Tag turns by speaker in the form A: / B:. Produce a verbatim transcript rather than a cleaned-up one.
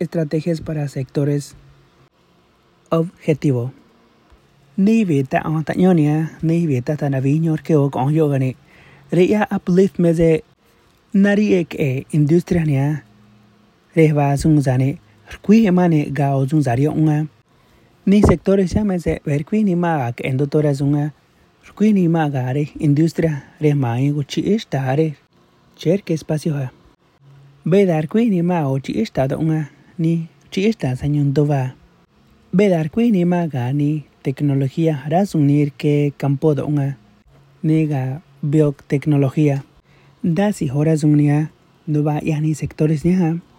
A: Estrategias para sectores objetivo. Ni vita on tañonia, ni vita tanaviño que o con yogane. Rea uplift meze nari ek e industria nia. Rehva zungzane. Rqui emane gao zungzario unga. Ni sectores ya meze verqui ni maga que endotora zunga. Rqui ni maga re industria re mai guchi estare. Cher que espacio ha. Bedar qui ni ma o chi estado unga ni chi esta sañon dova. Bedar qui ni maga ni tecnología rasunir que campo de unga. Nega biotecnología. Da si horas unia no va ya ni sectores ni ha.